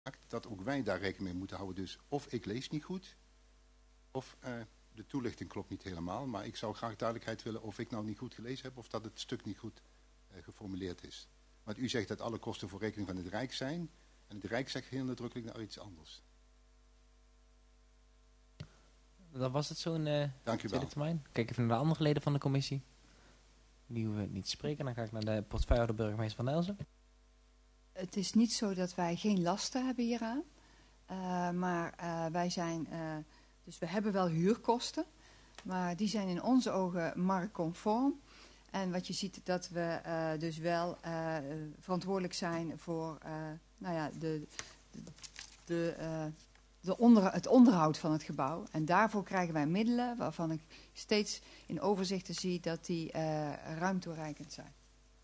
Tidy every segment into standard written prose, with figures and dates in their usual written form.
dat ook wij daar rekening mee moeten houden. Dus of ik lees niet goed, of de toelichting klopt niet helemaal. Maar ik zou graag duidelijkheid willen of ik nou niet goed gelezen heb of dat het stuk niet goed geformuleerd is. Want u zegt dat alle kosten voor rekening van het Rijk zijn. En het Rijk zegt heel nadrukkelijk naar iets anders. Dan was het zo'n Dank u tweede wel. termijn. Kijk even naar de andere leden van de commissie. Die hoeven niet te spreken. Dan ga ik naar de portefeuillehouder burgemeester Van Elzen. Het is niet zo dat wij geen lasten hebben hieraan. Maar wij zijn... dus we hebben wel huurkosten. Maar die zijn in onze ogen marktconform. En wat je ziet dat we dus wel verantwoordelijk zijn voor het onderhoud van het gebouw. En daarvoor krijgen wij middelen waarvan ik steeds in overzichten zie dat die ruim toereikend zijn.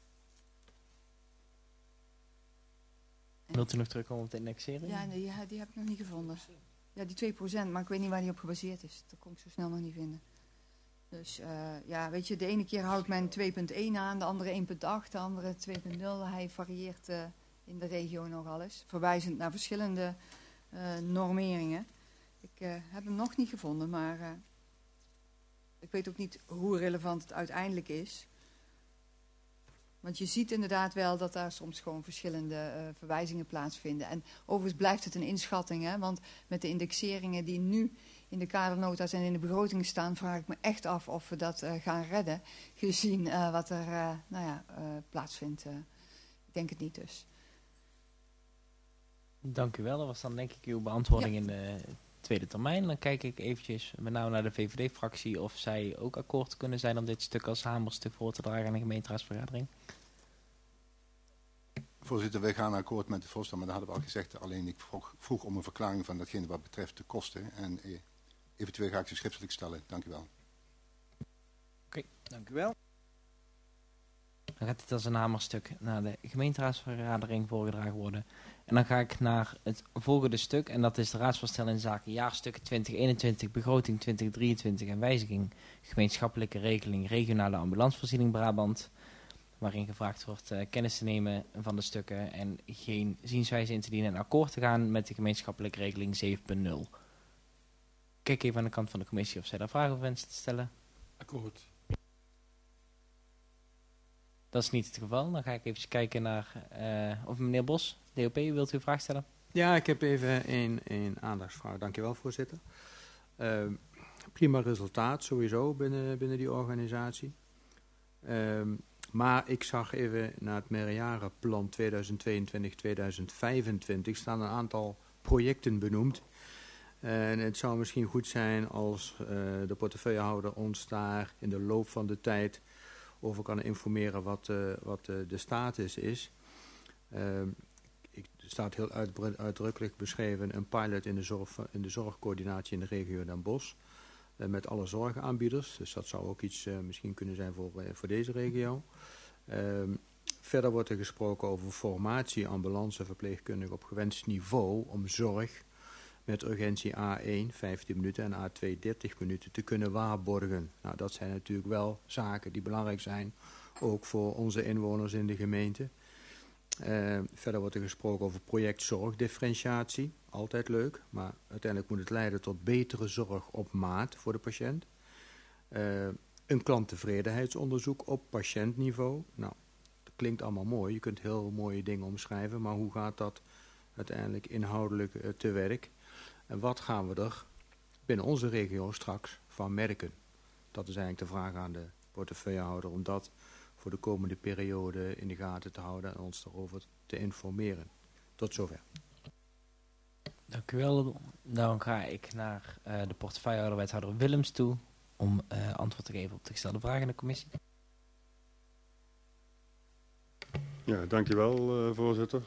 Wilt u nog terugkomen op de indexering? Ja, nee, die heb ik nog niet gevonden. Ja, die 2%, maar ik weet niet waar die op gebaseerd is. Dat kon ik zo snel nog niet vinden. Dus ja, weet je, de ene keer houdt men 2,1 aan, de andere 1,8, de andere 2,0. Hij varieert in de regio nogal eens. Verwijzend naar verschillende normeringen. Ik heb hem nog niet gevonden, maar ik weet ook niet hoe relevant het uiteindelijk is. Want je ziet inderdaad wel dat daar soms gewoon verschillende verwijzingen plaatsvinden. En overigens blijft het een inschatting, hè? Want met de indexeringen die nu in de kadernota's en in de begrotingen staan, vraag ik me echt af of we dat gaan redden, gezien wat er plaatsvindt. Ik denk het niet dus. Dank u wel. Dat was dan denk ik uw beantwoording in de tweede termijn. Dan kijk ik eventjes met name naar de VVD-fractie of zij ook akkoord kunnen zijn om dit stuk als hamerstuk voor te dragen aan de gemeenteraadsvergadering. Voorzitter, wij gaan akkoord met de voorstel, maar dat hadden we al gezegd. Alleen ik vroeg om een verklaring van datgene wat betreft de kosten. En eventueel ga ik ze schriftelijk stellen. Dank u wel. Oké, dank u wel. Dan gaat dit als een hamerstuk naar de gemeenteraadsvergadering voorgedragen worden. En dan ga ik naar het volgende stuk. En dat is de raadsvoorstel in zaken jaarstukken 2021, begroting 2023 en wijziging gemeenschappelijke regeling regionale ambulancevoorziening Brabant. Waarin gevraagd wordt kennis te nemen van de stukken en geen zienswijze in te dienen en akkoord te gaan met de gemeenschappelijke regeling 7.0. Kijk even aan de kant van de commissie of zij daar vragen over wensen te stellen. Akkoord. Dat is niet het geval. Dan ga ik even kijken naar of meneer Bos, DOP, wilt u een vraag stellen? Ja, ik heb even een aandachtsvraag. Dankjewel, voorzitter. Prima resultaat sowieso binnen die organisatie. Maar ik zag even naar het meerjarenplan 2022-2025 staan een aantal projecten benoemd. En het zou misschien goed zijn als de portefeuillehouder ons daar in de loop van de tijd over kan informeren wat de status is. Er staat heel uitdrukkelijk beschreven een pilot in de zorgcoördinatie in de regio Den Bosch. Met alle zorgaanbieders. Dus dat zou ook iets misschien kunnen zijn voor deze regio. Verder wordt er gesproken over formatie ambulance verpleegkundige op gewenst niveau om zorg met urgentie A1 15 minuten en A2 30 minuten te kunnen waarborgen. Nou, dat zijn natuurlijk wel zaken die belangrijk zijn, ook voor onze inwoners in de gemeente. Verder wordt er gesproken over project zorgdifferentiatie. Altijd leuk, maar uiteindelijk moet het leiden tot betere zorg op maat voor de patiënt. Een klanttevredenheidsonderzoek op patiëntniveau. Nou, dat klinkt allemaal mooi. Je kunt heel mooie dingen omschrijven, maar hoe gaat dat uiteindelijk inhoudelijk te werk? En wat gaan we er binnen onze regio straks van merken? Dat is eigenlijk de vraag aan de portefeuillehouder om dat voor de komende periode in de gaten te houden en ons daarover te informeren. Tot zover. Dank u wel. Dan ga ik naar de portefeuillehouder wethouder Willems toe om antwoord te geven op de gestelde vragen in de commissie. Ja, dankjewel voorzitter.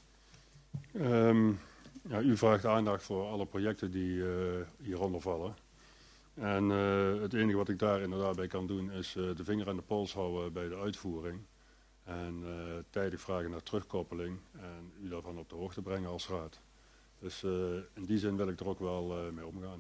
Ja, u vraagt aandacht voor alle projecten die hieronder vallen. En het enige wat ik daar inderdaad bij kan doen is de vinger aan de pols houden bij de uitvoering. En tijdig vragen naar terugkoppeling en u daarvan op de hoogte brengen als raad. Dus in die zin wil ik er ook wel mee omgaan.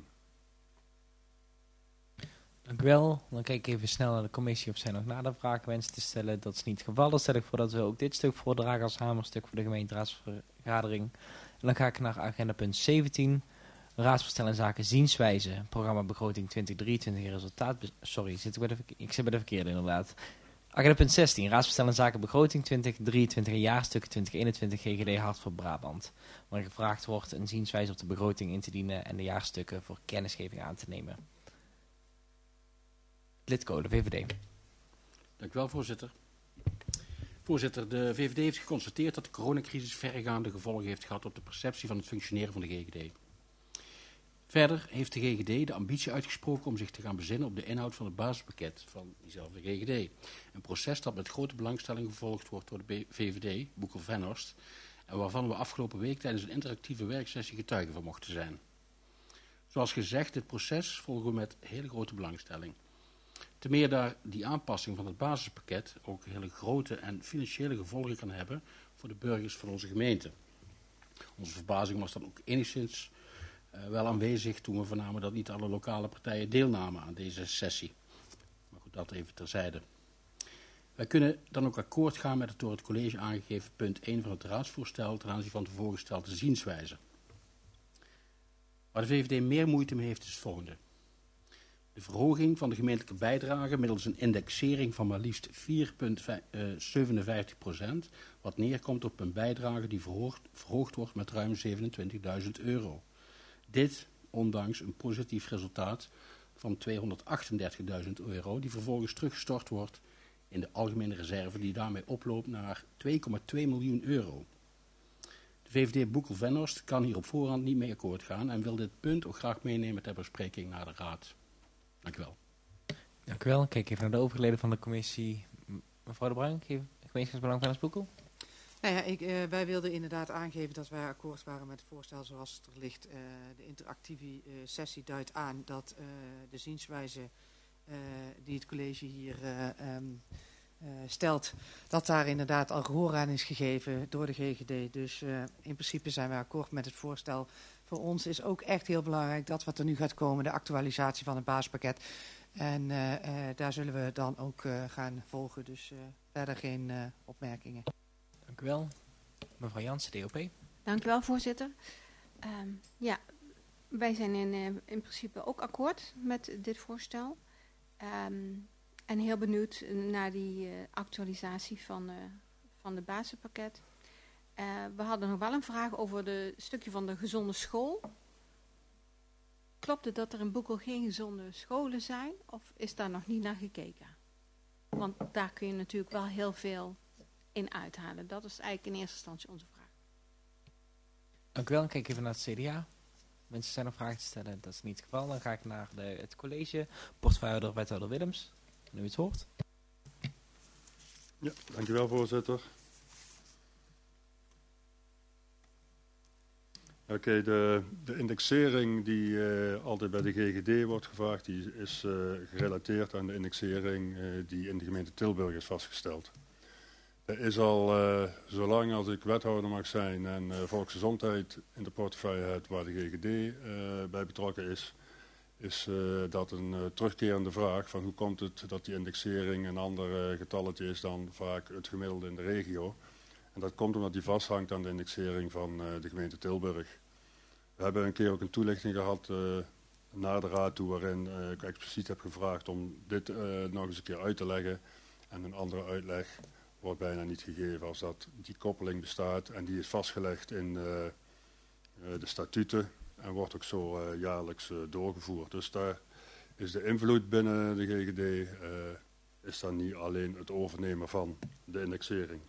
Dank u wel. Dan kijk ik even snel naar de commissie of zij nog nader vragen wensen te stellen. Dat is niet het geval. Dan stel ik voor dat we ook dit stuk voordragen als hamerstuk voor de gemeenteraadsvergadering. En dan ga ik naar agenda punt 17. Raadsvoorstel in zaken zienswijze. Programma begroting 2023 resultaat... Sorry, ik zit bij de verkeerde inderdaad. Agenda punt 16. Raadsvoorstel in zaken begroting 2023 en jaarstuk 2021 GGD Hart voor Brabant. Waarin gevraagd wordt een zienswijze op de begroting in te dienen en de jaarstukken voor kennisgeving aan te nemen. Lidco, de VVD. Dank u wel, voorzitter. Voorzitter, de VVD heeft geconstateerd dat de coronacrisis verregaande gevolgen heeft gehad op de perceptie van het functioneren van de GGD. Verder heeft de GGD de ambitie uitgesproken om zich te gaan bezinnen op de inhoud van het basispakket van diezelfde GGD. Een proces dat met grote belangstelling gevolgd wordt door de VVD, Boekel-Venhorst, en waarvan we afgelopen week tijdens een interactieve werksessie getuigen van mochten zijn. Zoals gezegd, dit proces volgen we met hele grote belangstelling. Ten meer daar die aanpassing van het basispakket ook hele grote en financiële gevolgen kan hebben voor de burgers van onze gemeente. Onze verbazing was dan ook enigszins wel aanwezig toen we vernamen dat niet alle lokale partijen deelnamen aan deze sessie. Maar goed, dat even terzijde. Wij kunnen dan ook akkoord gaan met het door het college aangegeven punt 1 van het raadsvoorstel ten aanzien van de voorgestelde zienswijze. Waar de VVD meer moeite mee heeft is het volgende. De verhoging van de gemeentelijke bijdrage middels een indexering van maar liefst 4,57%, wat neerkomt op een bijdrage die verhoogd wordt met ruim €27.000. Dit ondanks een positief resultaat van €238.000, die vervolgens teruggestort wordt in de algemene reserve, die daarmee oploopt naar €2,2 miljoen. De VVD Boekel-Venhorst kan hier op voorhand niet mee akkoord gaan en wil dit punt ook graag meenemen ter bespreking naar de Raad. Dank u wel. Dank u wel. Kijk even naar de overleden van de commissie. Mevrouw de Bruin, gemeenschappsbelang van Boekel. Nou ja, wij wilden inderdaad aangeven dat wij akkoord waren met het voorstel zoals het er ligt. De interactieve sessie duidt aan dat de zienswijze die het college hier stelt, dat daar inderdaad al gehoor aan is gegeven door de GGD. Dus in principe zijn wij akkoord met het voorstel. Voor ons is ook echt heel belangrijk dat wat er nu gaat komen, de actualisatie van het basispakket. En daar zullen we dan ook gaan volgen. Dus verder geen opmerkingen. Dank u wel. Mevrouw Jansen, DOP. Dank u wel, voorzitter. Ja, wij zijn in principe ook akkoord met dit voorstel. En heel benieuwd naar die actualisatie van de basispakket. We hadden nog wel een vraag over het stukje van de gezonde school. Klopt het dat er in Boekel geen gezonde scholen zijn? Of is daar nog niet naar gekeken? Want daar kun je natuurlijk wel heel veel in uithalen. Dat is eigenlijk in eerste instantie onze vraag. Dank u wel. Kijk even naar het CDA. Mensen zijn nog vragen te stellen. Dat is niet het geval. Dan ga ik naar het college. Portefeuillehouder wethouder Willems. Nu het hoort. Ja, dankjewel voorzitter. Oké, de indexering die altijd bij de GGD wordt gevraagd, die is gerelateerd aan de indexering die in de gemeente Tilburg is vastgesteld. Er is al, zolang als ik wethouder mag zijn en volksgezondheid in de portefeuille heb waar de GGD bij betrokken is dat een terugkerende vraag van hoe komt het dat die indexering een ander getalletje is dan vaak het gemiddelde in de regio. En dat komt omdat die vasthangt aan de indexering van de gemeente Tilburg. We hebben een keer ook een toelichting gehad naar de raad toe waarin ik expliciet heb gevraagd om dit nog eens een keer uit te leggen. En een andere uitleg wordt bijna niet gegeven als dat die koppeling bestaat. En die is vastgelegd in de statuten en wordt ook zo jaarlijks doorgevoerd. Dus daar is de invloed binnen de GGD is dan niet alleen het overnemen van de indexering.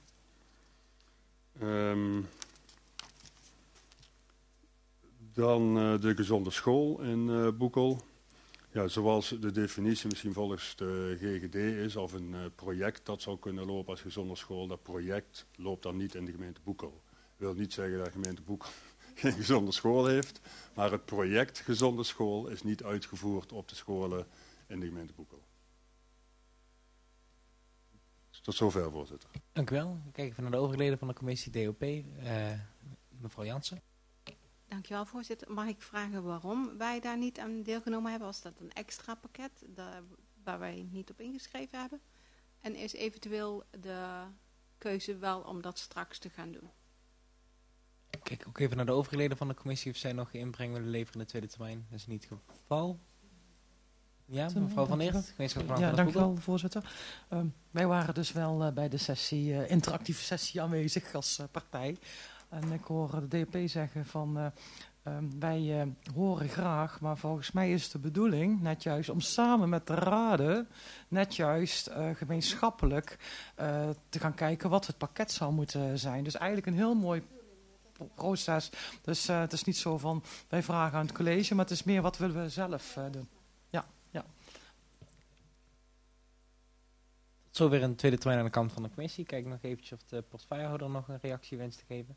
Dan de gezonde school in Boekel. Ja, zoals de definitie misschien volgens de GGD is, of een project dat zou kunnen lopen als gezonde school, dat project loopt dan niet in de gemeente Boekel. Dat wil niet zeggen dat de gemeente Boekel geen gezonde school heeft, maar het project gezonde school is niet uitgevoerd op de scholen in de gemeente Boekel. Tot zover, voorzitter. Dank u wel. Ik kijk even naar de overleden van de commissie DOP. Mevrouw Jansen. Dank je wel, voorzitter. Mag ik vragen waarom wij daar niet aan deelgenomen hebben? Was dat een extra pakket waar wij niet op ingeschreven hebben? En is eventueel de keuze wel om dat straks te gaan doen? Kijk ook even naar de overige leden van de commissie of zij nog inbreng willen leveren in de tweede termijn. Dat is niet het geval. Ja, mevrouw Van Eert, gemeenschapsbelang Ja, van dank u Boekel. wel, voorzitter. Wij waren dus wel bij de sessie, interactieve sessie aanwezig als partij. En ik hoor de DP zeggen van wij horen graag, maar volgens mij is de bedoeling net juist om samen met de raden net juist gemeenschappelijk te gaan kijken wat het pakket zou moeten zijn. Dus eigenlijk een heel mooi proces. Dus het is niet zo van wij vragen aan het college, maar het is meer wat willen we zelf doen. Zo weer een tweede termijn aan de kant van de commissie. Kijk nog eventjes of de portefeuillehouder nog een reactie wenst te geven.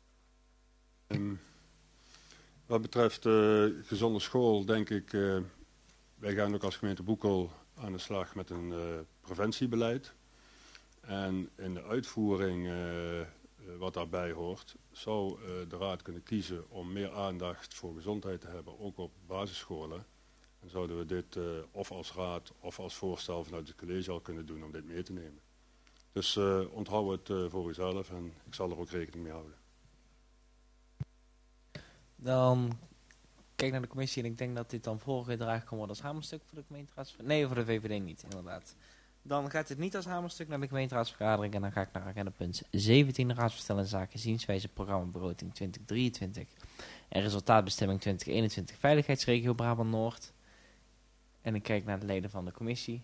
Wat betreft gezonde school denk ik, wij gaan ook als gemeente Boekel aan de slag met een preventiebeleid. En in de uitvoering wat daarbij hoort, zou de raad kunnen kiezen om meer aandacht voor gezondheid te hebben, ook op basisscholen. En zouden we dit of als raad of als voorstel vanuit het college al kunnen doen om dit mee te nemen. Dus onthoud het voor uzelf en ik zal er ook rekening mee houden. Dan kijk naar de commissie en ik denk dat dit dan voorgedragen kan worden als hamerstuk voor de gemeenteraadsvergadering. Nee, voor de VVD niet, inderdaad. Dan gaat het niet als hamerstuk naar de gemeenteraadsvergadering en dan ga ik naar agenda punt 17, raadsvoorstel in zaken zienswijze programmabegroting 2023 en resultaatbestemming 2021 veiligheidsregio Brabant-Noord. En ik kijk naar de leden van de commissie.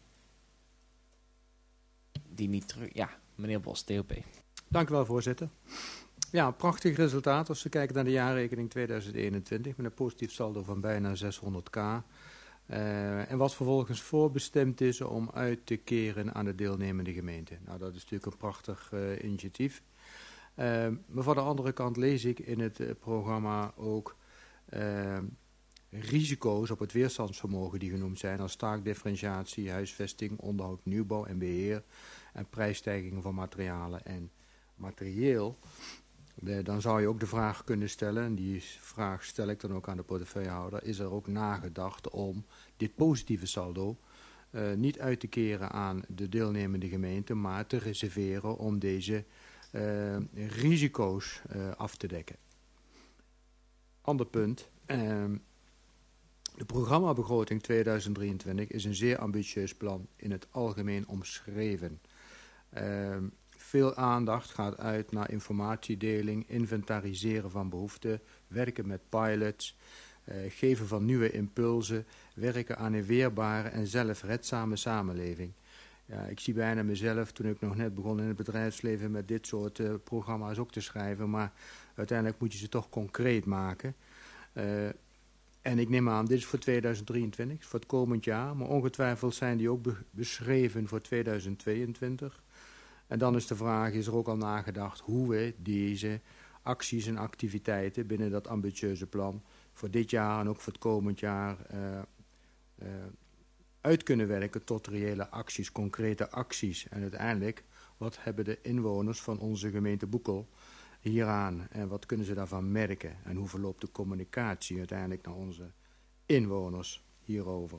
Die niet terug... Ja, meneer Bos, DOP. Dank u wel, voorzitter. Ja, een prachtig resultaat als we kijken naar de jaarrekening 2021 met een positief saldo van bijna 600.000. En wat vervolgens voorbestemd is om uit te keren aan de deelnemende gemeente. Nou, dat is natuurlijk een prachtig initiatief. Maar van de andere kant lees ik in het programma ook risico's op het weerstandsvermogen die genoemd zijn als taakdifferentiatie, huisvesting, onderhoud, nieuwbouw en beheer en prijsstijgingen van materialen en materieel. Dan zou je ook de vraag kunnen stellen, en die vraag stel ik dan ook aan de portefeuillehouder, is er ook nagedacht om dit positieve saldo niet uit te keren aan de deelnemende gemeente, maar te reserveren om deze risico's af te dekken. Ander punt. De programmabegroting 2023 is een zeer ambitieus plan in het algemeen omschreven. Veel aandacht gaat uit naar informatiedeling, inventariseren van behoeften, werken met pilots, geven van nieuwe impulsen, werken aan een weerbare en zelfredzame samenleving. Ja, ik zie bijna mezelf, toen ik nog net begon in het bedrijfsleven, met dit soort programma's ook te schrijven, maar uiteindelijk moet je ze toch concreet maken. En ik neem aan, dit is voor 2023, voor het komend jaar, maar ongetwijfeld zijn die ook beschreven voor 2022. En dan is de vraag, is er ook al nagedacht hoe we deze acties en activiteiten binnen dat ambitieuze plan voor dit jaar en ook voor het komend jaar uit kunnen werken tot reële acties, concrete acties. En uiteindelijk, wat hebben de inwoners van onze gemeente Boekel hieraan en wat kunnen ze daarvan merken? En hoe verloopt de communicatie uiteindelijk naar onze inwoners hierover?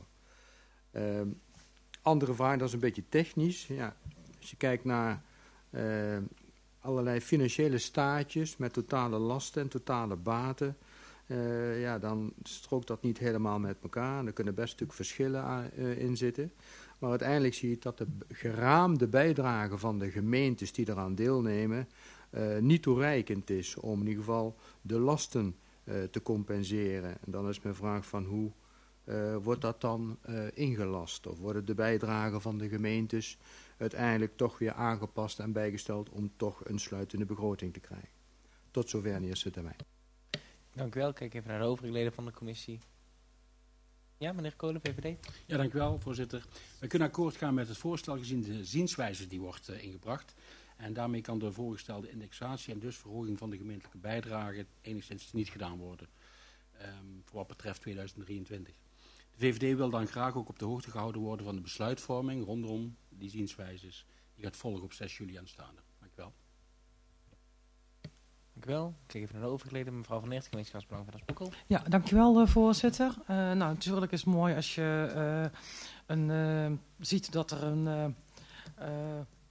Andere vraag, dat is een beetje technisch. Ja, als je kijkt naar allerlei financiële staatjes met totale lasten en totale baten, ja, dan strookt dat niet helemaal met elkaar. Er kunnen best een stuk verschillen in zitten. Maar uiteindelijk zie je dat de geraamde bijdrage van de gemeentes die eraan deelnemen niet toereikend is om in ieder geval de lasten te compenseren. En dan is mijn vraag van hoe wordt dat dan ingelast? Of worden de bijdragen van de gemeentes uiteindelijk toch weer aangepast en bijgesteld om toch een sluitende begroting te krijgen? Tot zover in eerste termijn. Dank u wel. Kijk even naar de overige leden van de commissie. Ja, meneer Kolen, VVD. Ja, dank u wel, voorzitter. We kunnen akkoord gaan met het voorstel gezien de zienswijze die wordt ingebracht. En daarmee kan de voorgestelde indexatie en dus verhoging van de gemeentelijke bijdrage enigszins niet gedaan worden. Voor wat betreft 2023. De VVD wil dan graag ook op de hoogte gehouden worden van de besluitvorming rondom die zienswijzes. Die gaat volgen op 6 juli aanstaande. Dank u wel. Dank u wel. Kijk even naar de overige leden. Mevrouw Van Eert, gemeenschapsbelang van Asboekel. Ja, dankjewel voorzitter. Nou, natuurlijk is het mooi als je ziet dat er een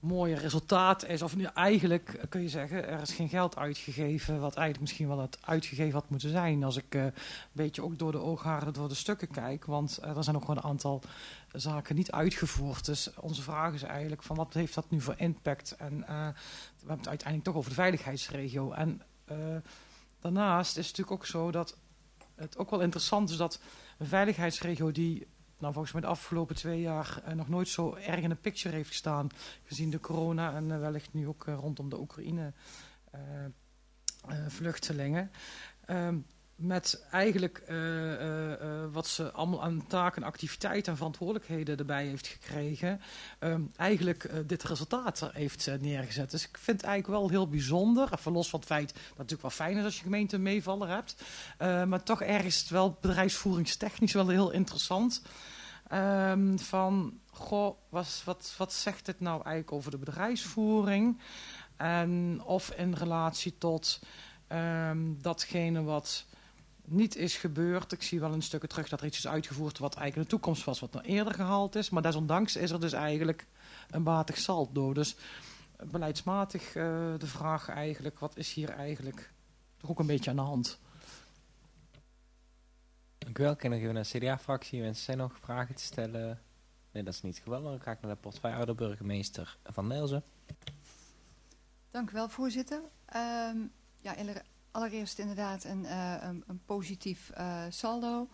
mooie resultaat is. Of nu eigenlijk kun je zeggen, er is geen geld uitgegeven wat eigenlijk misschien wel het uitgegeven had moeten zijn. Als ik een beetje ook door de oogharen, door de stukken kijk. Want er zijn ook gewoon een aantal zaken niet uitgevoerd. Dus onze vraag is eigenlijk van wat heeft dat nu voor impact? En we hebben het uiteindelijk toch over de veiligheidsregio. En daarnaast is het natuurlijk ook zo dat het ook wel interessant is dat een veiligheidsregio die volgens mij de afgelopen 2 jaar nog nooit zo erg in de picture heeft gestaan. Gezien de corona en wellicht nu ook rondom de Oekraïne vluchtelingen. Met eigenlijk wat ze allemaal aan taken, activiteiten en verantwoordelijkheden erbij heeft gekregen. Eigenlijk dit resultaat er heeft neergezet. Dus ik vind het eigenlijk wel heel bijzonder. Even los van het feit dat het natuurlijk wel fijn is als je gemeente een meevaller hebt. Maar toch ergens het wel bedrijfsvoeringstechnisch wel heel interessant. Wat zegt dit nou eigenlijk over de bedrijfsvoering? En of in relatie tot datgene wat niet is gebeurd. Ik zie wel een stukje terug dat er iets is uitgevoerd wat eigenlijk in de toekomst was, wat nog eerder gehaald is. Maar desondanks is er dus eigenlijk een batig saldo. Dus beleidsmatig de vraag eigenlijk, wat is hier eigenlijk toch ook een beetje aan de hand? Dank u wel. Ik nog even naar de CDA-fractie. Wensen zij nog vragen te stellen? Nee, dat is niet geweldig. Dan ga ik naar de portefeuillehouder burgemeester Van Nelzen. Dank u wel, voorzitter. Allereerst inderdaad een positief saldo.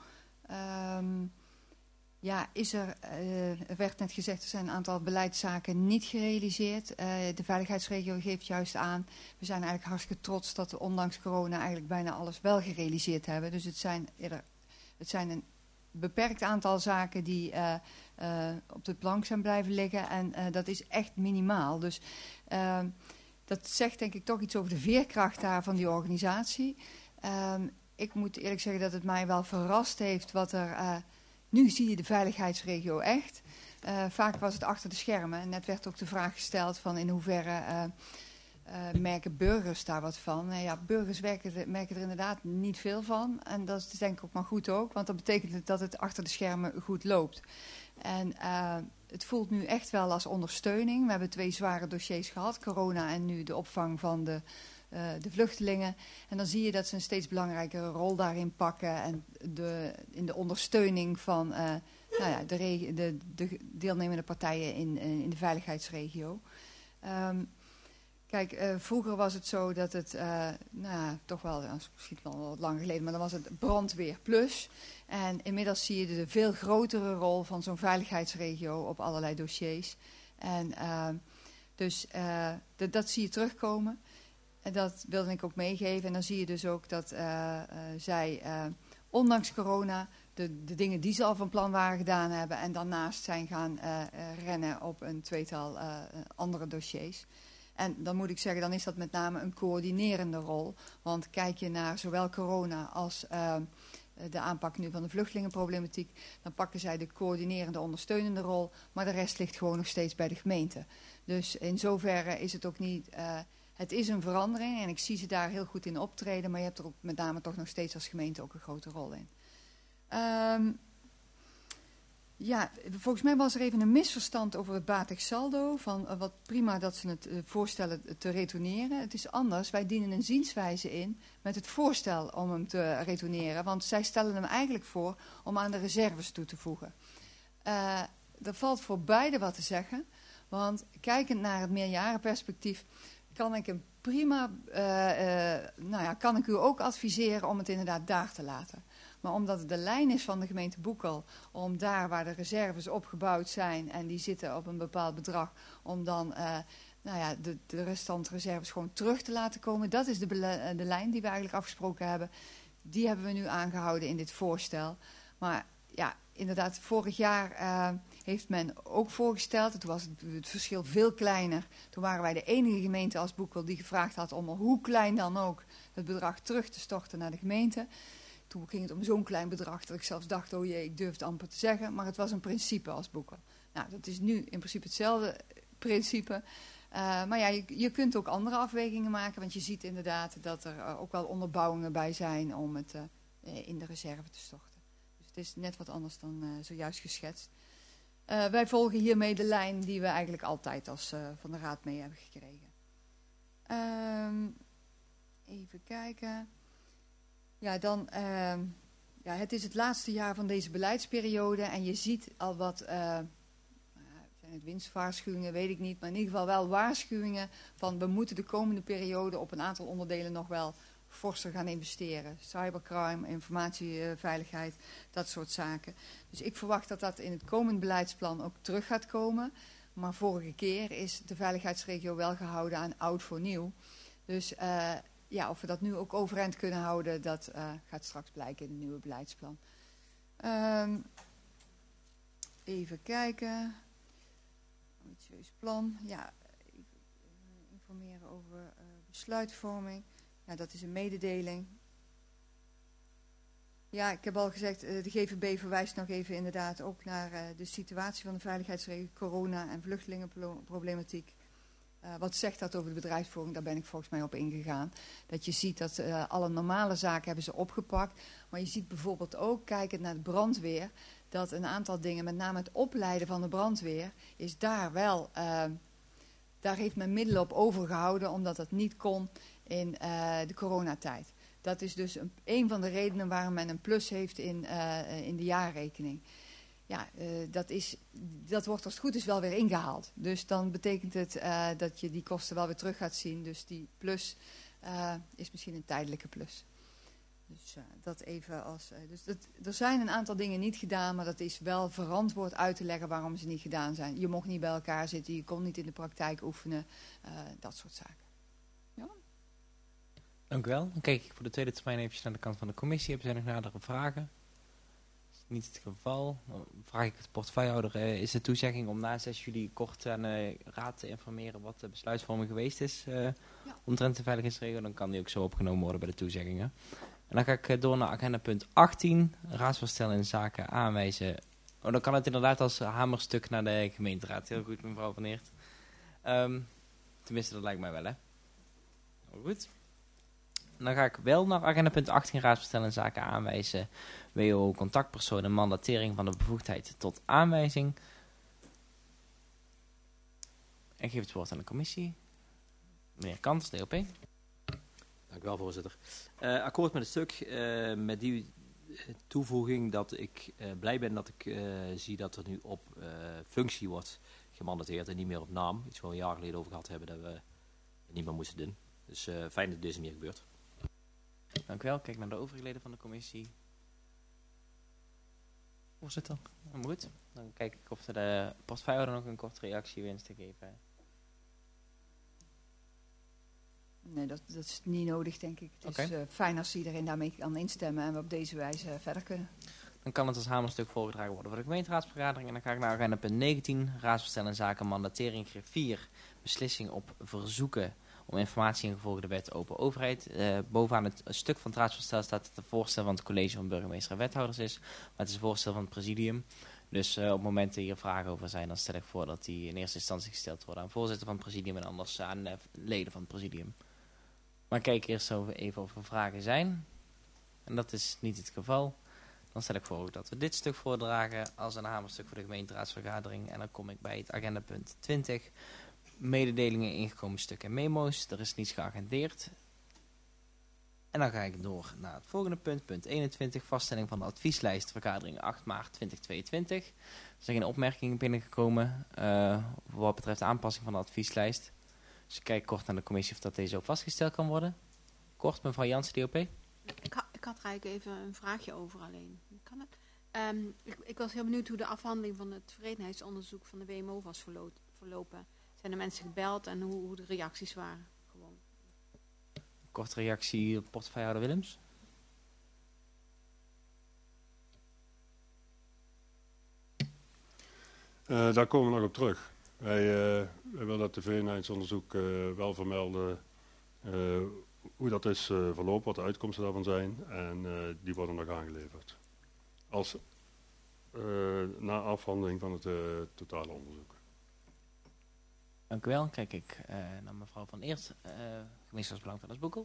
Er werd net gezegd, er zijn een aantal beleidszaken niet gerealiseerd. De veiligheidsregio geeft juist aan, we zijn eigenlijk hartstikke trots dat we ondanks corona eigenlijk bijna alles wel gerealiseerd hebben. Dus het zijn een beperkt aantal zaken die op de plank zijn blijven liggen en dat is echt minimaal. Dus dat zegt denk ik toch iets over de veerkracht daar van die organisatie. Ik moet eerlijk zeggen dat het mij wel verrast heeft wat er... nu zie je de veiligheidsregio echt. Vaak was het achter de schermen. En net werd ook de vraag gesteld van in hoeverre merken burgers daar wat van. Burgers merken er inderdaad niet veel van. En dat is denk ik ook maar goed ook. Want dat betekent dat het achter de schermen goed loopt. En het voelt nu echt wel als ondersteuning. We hebben 2 zware dossiers gehad. Corona en nu de opvang van de vluchtelingen. En dan zie je dat ze een steeds belangrijkere rol daarin pakken. En in de ondersteuning van de deelnemende partijen in de veiligheidsregio. Vroeger was het zo dat het, toch wel, misschien wel wat lang geleden, maar dan was het brandweer plus. En inmiddels zie je de veel grotere rol van zo'n veiligheidsregio op allerlei dossiers. En dat zie je terugkomen. En dat wilde ik ook meegeven. En dan zie je dus ook dat zij, ondanks corona, de dingen die ze al van plan waren gedaan hebben en daarnaast zijn gaan rennen op een 2-tal andere dossiers. En dan moet ik zeggen, dan is dat met name een coördinerende rol. Want kijk je naar zowel corona als de aanpak nu van de vluchtelingenproblematiek, dan pakken zij de coördinerende, ondersteunende rol, maar de rest ligt gewoon nog steeds bij de gemeente. Dus in zoverre is het ook niet... het is een verandering en ik zie ze daar heel goed in optreden, maar je hebt er ook met name toch nog steeds als gemeente ook een grote rol in. Volgens mij was er even een misverstand over het batig saldo. Van wat prima dat ze het voorstellen te retourneren. Het is anders. Wij dienen een zienswijze in met het voorstel om hem te retourneren. Want zij stellen hem eigenlijk voor om aan de reserves toe te voegen. Er valt voor beide wat te zeggen. Want kijkend naar het meerjarenperspectief kan ik hem prima, kan ik u ook adviseren om het inderdaad daar te laten. Maar omdat het de lijn is van de gemeente Boekel, om daar waar de reserves opgebouwd zijn en die zitten op een bepaald bedrag, om dan de restante reserves gewoon terug te laten komen. Dat is de lijn die we eigenlijk afgesproken hebben. Die hebben we nu aangehouden in dit voorstel. Maar ja, inderdaad, vorig jaar heeft men ook voorgesteld. Toen was het verschil veel kleiner. Toen waren wij de enige gemeente als Boekel die gevraagd had om hoe klein dan ook het bedrag terug te storten naar de gemeente. Toen ging het om zo'n klein bedrag dat ik zelfs dacht, oh jee, ik durf het amper te zeggen. Maar het was een principe als Boekel. Nou, dat is nu in principe hetzelfde principe. Maar ja, je kunt ook andere afwegingen maken. Want je ziet inderdaad dat er ook wel onderbouwingen bij zijn om het in de reserve te storten. Dus het is net wat anders dan zojuist geschetst. Wij volgen hiermee de lijn die we eigenlijk altijd als van de Raad mee hebben gekregen. Even kijken. Ja, dan... ja, het is het laatste jaar van deze beleidsperiode en je ziet al wat... zijn het winstwaarschuwingen, weet ik niet. Maar in ieder geval wel waarschuwingen van... we moeten de komende periode op een aantal onderdelen nog wel... forser gaan investeren. Cybercrime, informatieveiligheid, dat soort zaken. Dus ik verwacht dat dat in het komend beleidsplan ook terug gaat komen. Maar vorige keer is de veiligheidsregio wel gehouden aan oud voor nieuw. Dus ja, of we dat nu ook overeind kunnen houden, dat gaat straks blijken in het nieuwe beleidsplan. Even kijken. Ambitieus plan. Ja, informeren over besluitvorming. Ja, dat is een mededeling. Ja, ik heb al gezegd, de GVB verwijst nog even inderdaad ook naar de situatie van de veiligheidsregio, corona en vluchtelingenproblematiek. Wat zegt dat over de bedrijfsvoering? Daar ben ik volgens mij op ingegaan. Dat je ziet dat alle normale zaken hebben ze opgepakt. Maar je ziet bijvoorbeeld ook, kijkend naar de brandweer, dat een aantal dingen, met name het opleiden van de brandweer, is daar wel... daar heeft men middelen op overgehouden, omdat dat niet kon in de coronatijd. Dat is dus een van de redenen waarom men een plus heeft in de jaarrekening. Ja, dat wordt als het goed is wel weer ingehaald. Dus dan betekent het dat je die kosten wel weer terug gaat zien. Dus die plus is misschien een tijdelijke plus. Dus dat even als... er zijn een aantal dingen niet gedaan, maar dat is wel verantwoord uit te leggen waarom ze niet gedaan zijn. Je mocht niet bij elkaar zitten, je kon niet in de praktijk oefenen, dat soort zaken. Ja? Dank u wel. Dan kijk ik voor de tweede termijn even naar de kant van de commissie. Hebben zij nog nadere vragen? Dat is niet het geval. Dan vraag ik de portefeuillehouder, is de toezegging om na 6 juli kort aan de raad te informeren wat de besluitvorming geweest is omtrent de veiligheidsregio? Dan kan die ook zo opgenomen worden bij de toezeggingen. En dan ga ik door naar agenda punt 18, raadsvoorstel in zaken aanwijzen. Oh, dan kan het inderdaad als hamerstuk naar de gemeenteraad. Heel goed, mevrouw Van Eert. Tenminste, dat lijkt mij wel, hè. Heel goed. En dan ga ik wel naar agenda punt 18, raadsvoorstel in zaken aanwijzen. WO contactpersoon en mandatering van de bevoegdheid tot aanwijzing. En geef het woord aan de commissie. Meneer Kanters, DOP. Dank u wel, voorzitter. Akkoord met het stuk, met die toevoeging dat ik blij ben dat ik zie dat er nu op functie wordt gemandateerd en niet meer op naam. Iets waar we een jaar geleden over gehad hebben dat we het niet meer moesten doen. Dus fijn dat deze meer gebeurt. Dank u wel. Kijk naar de overige leden van de commissie. Voorzitter. Goed. Dan kijk ik of de portefeuillehouder nog een korte reactie wenst te geven. Nee, dat is niet nodig, denk ik. Het is fijn als iedereen daarmee kan instemmen en we op deze wijze verder kunnen. Dan kan het als hamerstuk voorgedragen worden voor de gemeenteraadsvergadering. En dan ga ik naar agenda punt 19, raadsvoorstel in zaken mandatering griffier, beslissing op verzoeken om informatie ingevolge de wet open overheid. Bovenaan het stuk van het raadsvoorstel staat dat het een voorstel van het college van burgemeester en wethouders is. Maar het is een voorstel van het presidium. Dus op het moment dat hier vragen over zijn, dan stel ik voor dat die in eerste instantie gesteld worden aan voorzitter van het presidium en anders aan leden van het presidium. Maar kijk eerst even of er vragen zijn. En dat is niet het geval. Dan stel ik voor dat we dit stuk voordragen als een hamerstuk voor de gemeenteraadsvergadering. En dan kom ik bij het agendapunt 20. Mededelingen, ingekomen stukken en memo's. Er is niets geagendeerd. En dan ga ik door naar het volgende punt, punt 21. Vaststelling van de advieslijst, vergadering 8 maart 2022. Er zijn geen opmerkingen binnengekomen wat betreft de aanpassing van de advieslijst. Dus ik kijk kort naar de commissie of dat deze ook vastgesteld kan worden. Kort, mevrouw Jansen, DOP. Ik had er eigenlijk even een vraagje over alleen. Kan het? Ik was heel benieuwd hoe de afhandeling van het tevredenheidsonderzoek van de WMO was verlopen. Zijn er mensen gebeld en hoe de reacties waren? Gewoon. Korte reactie, portefeuillehouder Willems. Daar komen we nog op terug. Wij willen dat tevredenheidsonderzoek wel vermelden hoe dat is verlopen, wat de uitkomsten daarvan zijn. En die worden nog aangeleverd. Als na afhandeling van het totale onderzoek. Dank u wel. Kijk ik naar mevrouw Van Eert, gemeenschappsbelang van Boekel.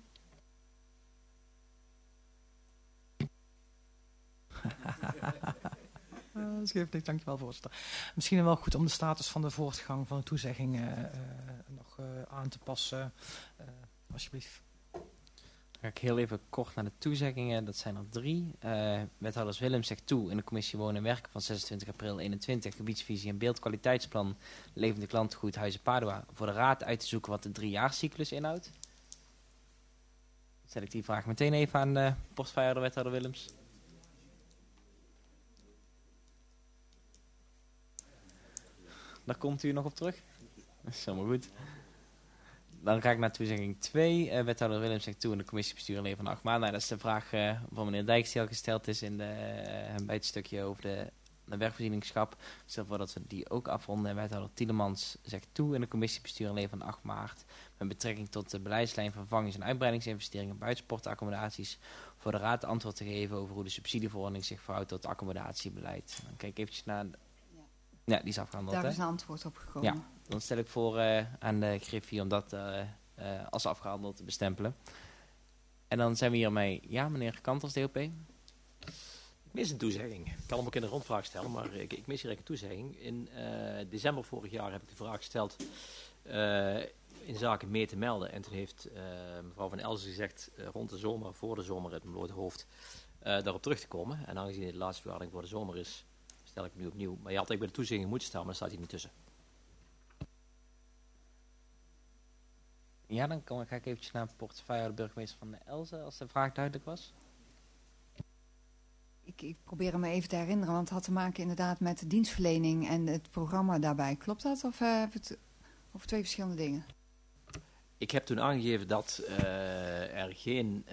Dat geeft niks, dankjewel voorzitter. Misschien wel goed om de status van de voortgang van de toezeggingen nog aan te passen. Alsjeblieft. Dan ga ik heel even kort naar de toezeggingen. Dat zijn er 3. Wethouders Willems zegt toe in de commissie Wonen en Werken van 26 april 21. Gebiedsvisie en beeldkwaliteitsplan Levende Klantengoed Huizen Padua. Voor de raad uit te zoeken wat de 3-jaarscyclus inhoudt. Dan stel ik die vraag meteen even aan de portefeuillehouder wethouder Willems. Daar komt u nog op terug. Dat is helemaal goed. Dan ga ik naar toezegging 2. Wethouder Willems zegt toe in de commissiebestuur leven van 8 maanden. Nou, dat is de vraag van meneer Dijks die al gesteld is bij het stukje over de werkvoorzieningschap. Ik stel voor dat we die ook afronden. En wethouder Tielemans zegt toe in de commissiebestuur leven van 8 maart. Met betrekking tot de beleidslijn vervangings- en uitbreidingsinvesteringen buitensportaccommodaties. Voor de raad antwoord te geven over hoe de subsidieverordening zich verhoudt tot accommodatierbeleid. Dan kijk ik eventjes naar... Ja, die is afgehandeld. Daar hè? is een antwoord op gekomen. Ja, dan stel ik voor aan de Griffie om dat als afgehandeld te bestempelen. En dan zijn we hiermee... Ja, meneer Kanters, DOP. Ik mis een toezegging. Ik kan hem ook in een rondvraag stellen, maar ik mis hier een toezegging. In december vorig jaar heb ik de vraag gesteld in zaken mee te melden. En toen heeft mevrouw Van Elzen gezegd rond de zomer, voor de zomer uit mijn blote hoofd, daarop terug te komen. En aangezien het de laatste vergadering voor de zomer is, stel ik hem nu opnieuw. Maar je had eigenlijk bij de toezegging moeten staan, maar daar staat hij niet tussen. Ja, dan ga ik eventjes naar portefeuille de burgemeester van de Elze, als de vraag duidelijk was. Ik probeer me even te herinneren, want het had te maken inderdaad met de dienstverlening en het programma daarbij. Klopt dat? Of hebben we het over 2 verschillende dingen? Ik heb toen aangegeven dat er geen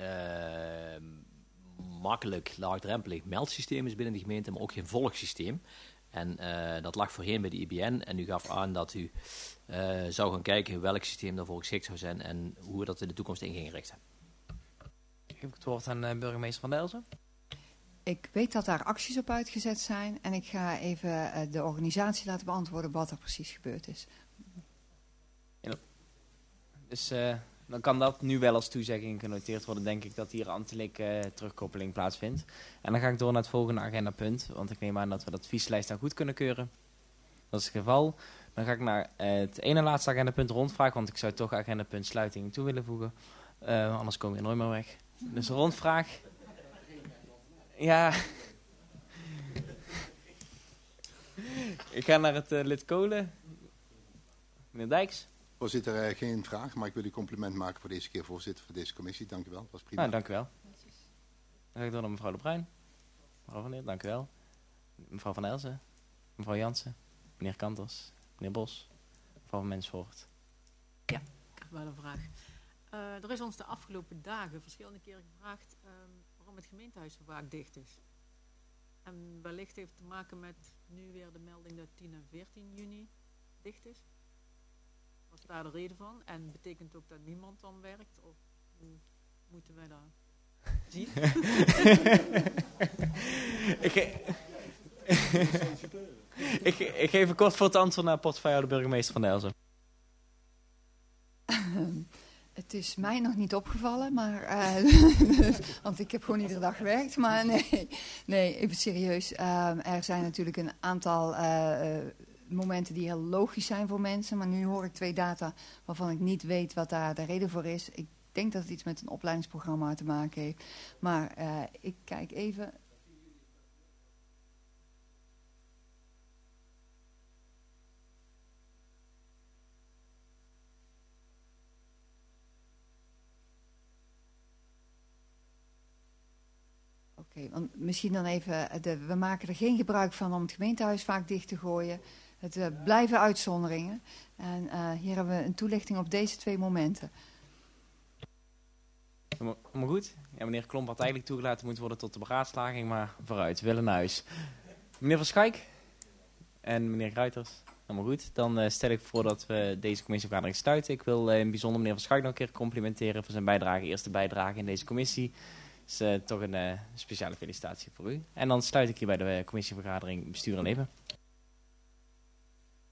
makkelijk laagdrempelig meldsysteem is binnen de gemeente, maar ook geen volgsysteem. En dat lag voorheen bij de IBN en u gaf aan dat u zou gaan kijken welk systeem daarvoor geschikt zou zijn en hoe we dat in de toekomst in gingen richten. Geef ik het woord aan burgemeester van de Elze. Ik weet dat daar acties op uitgezet zijn en ik ga even de organisatie laten beantwoorden wat er precies gebeurd is. Ja. Dus dan kan dat nu wel als toezegging genoteerd worden, denk ik, dat hier ambtelijke terugkoppeling plaatsvindt. En dan ga ik door naar het volgende agendapunt, want ik neem aan dat we dat visielijst dan goed kunnen keuren. Dat is het geval. Dan ga ik naar het ene laatste agendapunt rondvraag, want ik zou toch agendapunt sluiting toe willen voegen. Anders kom je nooit meer weg. Dus rondvraag. Ja. Ik ga naar het lid Kolen. Meneer Dijks. Voorzitter, geen vraag, maar ik wil u compliment maken voor deze keer voorzitter van deze commissie. Dank u wel, dat was prima. Dank u wel. Dan ga ik door naar mevrouw De Bruin. Mevrouw Van Eer, dank u wel. Mevrouw Van Elzen. Mevrouw Jansen. Meneer Kanters. Meneer Bos. Mevrouw van Mensvoort. Ja, ik heb wel een vraag. Er is ons de afgelopen dagen verschillende keren gevraagd waarom het gemeentehuis zo vaak dicht is. En wellicht heeft het te maken met nu weer de melding dat 10 en 14 juni dicht is. Wat is daar de reden van? En betekent ook dat niemand dan werkt? Of hoe moeten wij dat zien? Ik geef een kort voor het antwoord naar portefeuille de burgemeester van de Elze. Het is mij nog niet opgevallen, maar, want ik heb gewoon iedere dag gewerkt. Maar nee, even serieus. Er zijn natuurlijk een aantal momenten die heel logisch zijn voor mensen. Maar nu hoor ik 2 data waarvan ik niet weet wat daar de reden voor is. Ik denk dat het iets met een opleidingsprogramma te maken heeft. Maar ik kijk even... Oké, want misschien dan even, we maken er geen gebruik van om het gemeentehuis vaak dicht te gooien. Het blijven uitzonderingen. En hier hebben we een toelichting op deze 2 momenten. Maar goed, ja, meneer Klomp had eigenlijk toegelaten moeten worden tot de beraadslaging, maar vooruit, we willen naar huis. Meneer Van Schaik en meneer Gruiters, helemaal goed. Dan stel ik voor dat we deze commissievergadering sluiten. Ik wil in bijzonder meneer Van Schaik nog een keer complimenteren voor zijn bijdrage, eerste bijdrage in deze commissie. Dus toch een speciale felicitatie voor u. En dan sluit ik hier bij de commissievergadering bestuur en leven.